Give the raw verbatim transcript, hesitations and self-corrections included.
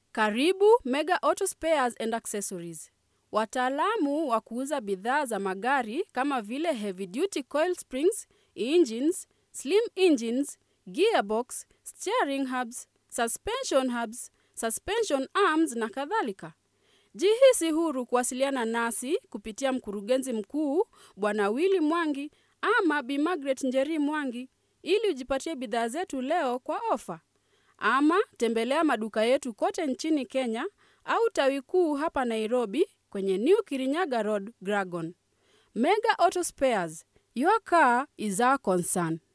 Karibu Mega Auto Spares and Accessories. Wataalamu wa kuuza bidhaa za magari kama vile heavy duty coil springs, engines, slim engines, gearbox, steering hubs, suspension hubs, suspension arms na kadhalika. Jihisi huru kuwasiliana nasi kupitia mkurugenzi mkuu Bwana Willy Mwangi ama Bi Margaret Njeri Mwangi ili ujipatie bidhaa zetu leo kwa ofa. Ama tembelea maduka yetu kote nchini Kenya au tawi kuu hapa Nairobi kwenye New Kirinyaga Road, Gragon. Mega Auto Spares. Your car is our concern.